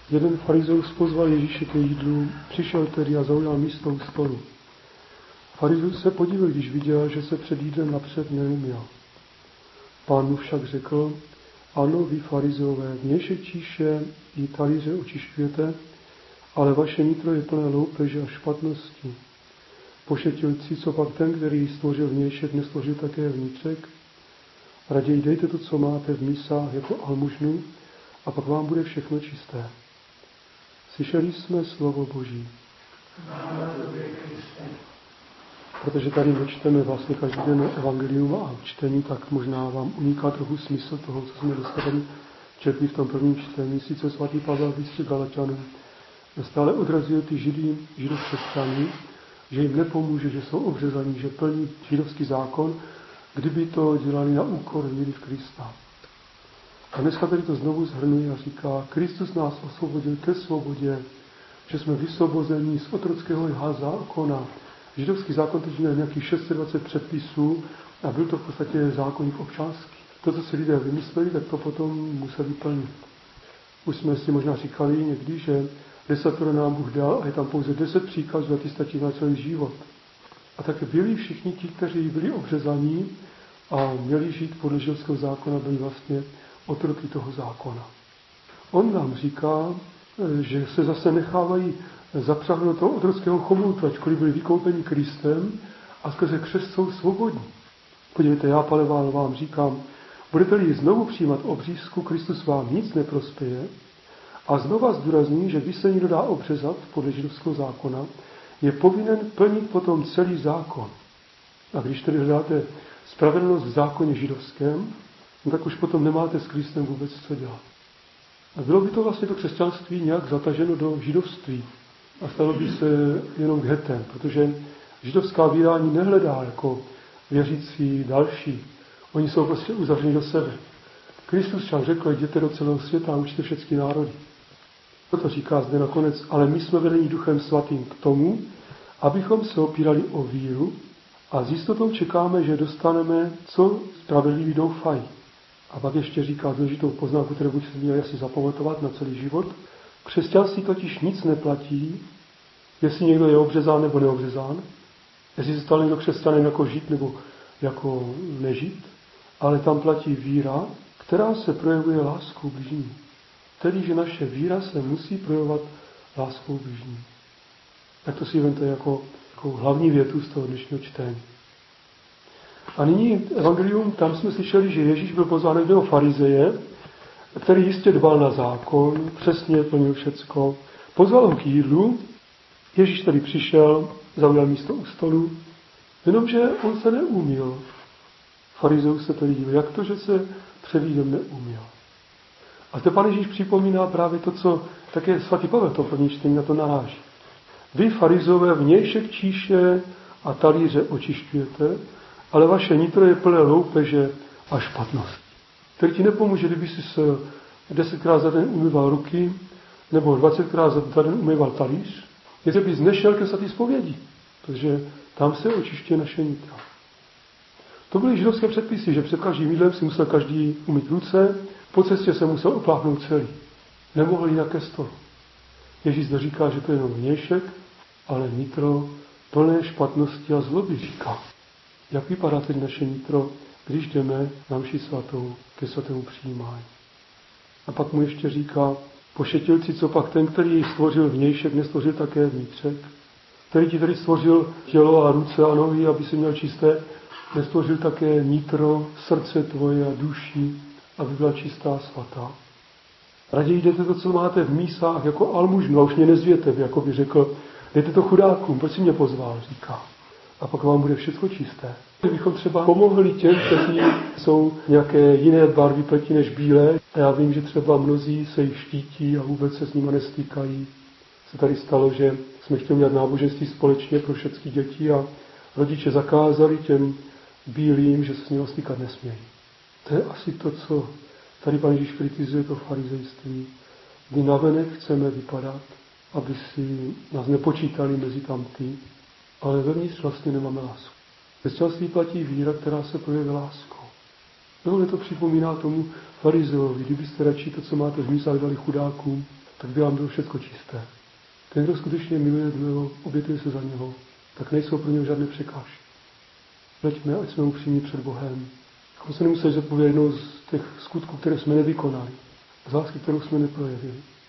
Jeden farizeus pozval Ježíše ke jídlu, přišel tedy a zaujal místo u stolu. Farizeus se podivil, když viděl, že se před jídlem napřed neumyl. Pán mu však řekl: ano, vy farizeové, vnějšek číše i talíře očišťujete, ale vaše nitro je plné loupeže a špatnosti. Pošetilci, co pak ten, který stvořil vnějšek, nestvořil také vnitřek? Raději dejte to, co máte v mísách, jako almužnu, a pak vám bude všechno čisté. Slyšeli jsme slovo Boží. Protože tady nečteme vlastně každý den evangelium a čtení, tak možná vám uniká trochu smysl toho, co jsme dneska tady četli v tom prvním čtení. Sice svatý Pavel v listě Galaťanům stále odrazuje ty židokřesťany, že jim nepomůže, že jsou obřezaní, že plní židovský zákon, kdyby to dělali na úkor víry v Krista. A dneska tady to znovu shrnuje a říká: Kristus nás osvobodil ke svobodě, že jsme vysvobozeni z otrockého jha zákona. Židovský zákon teď měl nějakých 620 předpisů a byl to v podstatě zákonník občanský. To, co si lidé vymysleli, tak to potom museli plnit. Už jsme si možná říkali někdy, že 10 nám Bůh dal a je tam pouze 10 příkazů a ty stačí na celý život. A tak byli všichni ti, kteří byli obřezaní a měli žít podle židovského zákona, byli vlastně otroky toho zákona. On nám říká, že se zase nechávají zapřáhnout toho otrockého chomoutu, ačkoliv byli vykoupeni Kristem a skrze křest jsou svobodní. Podívejte, já, Pane, vám říkám, budete-li znovu přijímat obřízku, Kristus vám nic neprospěje. A znova zdůrazní, že když se někdo dá obřezat podle židovského zákona, je povinen plnit potom celý zákon. A když tedy hledáte spravedlnost v zákoně židovském, no tak už potom nemáte s Kristem vůbec co dělat. A bylo by to vlastně to křesťanství nějak zataženo do židovství a stalo by se jenom ghetem, protože židovská víra ani nehledá jako věřící další. Oni jsou prostě uzavřeni do sebe. Kristus však řekl: jděte do celého světa a učte všechny národy. To říká zde nakonec: ale my jsme vedeni Duchem Svatým k tomu, abychom se opírali o víru a s jistotou čekáme, že dostaneme, co spravedliví doufají. A pak ještě říká důležitou poznámku, kterou bychom měli asi zapamatovat na celý život. Křesťanství totiž nic neplatí, jestli někdo je obřezán nebo neobřezán, jestli se stal někdo křesťanem jako žít nebo jako nežít, ale tam platí víra, která se projevuje láskou bližní. Tedy, že naše víra se musí projevovat láskou bližní. Tak to si vemte jako hlavní větu z toho dnešního čtení. A nyní evangelium, tam jsme slyšeli, že Ježíš byl pozván jednoho farizeje, který jistě dbal na zákon, přesně plnil všecko. Pozval ho k jídlu, Ježíš tady přišel, zaujal místo u stolu, jenomže on se neumyl. Farizeus se tedy divil, jak to, že se před jídlem neumyl. A zde Pán Ježíš připomíná právě to, co také svatý Pavel to první čtení na to naráží. Vy, farizové, vnějšek číše a talíře očišťujete, ale vaše nitro je plné loupeže a špatnost. Který ti nepomůže, kdyby si se 10krát za den umýval ruky, nebo 20krát za den umýval talíř, jestli bys nešel ke svatý zpovědi, protože tam se očišťuje naše nitro. To byly židovské předpisy, že před každým jídlem si musel každý umýt ruce, po cestě se musel opláchnout celý. Nemohl jít ke stolu. Ježíš zde říká, že to je jenom vnějšek, ale nitro plné špatnosti a zloby říká. Jak vypadá teď naše nitro, když jdeme na mši svatou ke svatému přijímání? A pak mu ještě říká: pošetilci, co pak ten, který stvořil vnějšek, nestvořil také vnitřek? Který ti tedy stvořil tělo a ruce a nohy, aby si měl čisté, nestvořil také nitro, srdce tvoje a duši, aby byla čistá svatá? Raději jdete to, co máte v mísách, jako almužnu, a už mě nezvěte, jako by řekl: dejte to chudákům, proč si mě pozval, říká. A pak vám bude všechno čisté. Kdybychom třeba pomohli těm, kteří jsou nějaké jiné barvy pleti než bílé. A já vím, že třeba mnozí se jich štítí a vůbec se s nimi nestýkají. Se tady stalo, že jsme chtěli dělat náboženství společně pro všechny děti a rodiče zakázali těm bílým, že se s nimi stýkat nesmějí. To je asi to, co tady Pán Ježíš kritizuje, to farizejství. Kdy navenek chceme vypadat, aby si nás nepočítali mezi tamty, ale vevnitř vlastně nemáme lásku. Křesťanství platí víra, která se projevuje láskou. Nebo to připomíná tomu farizeovi, kdybyste radši to, co máte v mísách, dali chudákům, tak by vám bylo všechno čisté. Ten, kdo skutečně miluje druhého, obětuje se za něho, tak nejsou pro něho žádné překážky. Leďme, ať jsme upřímní před Bohem. Abychom se nemuseli zodpovědět jednou z těch skutků, které jsme nevykonali, z lásky, kterou jsme neprojevili.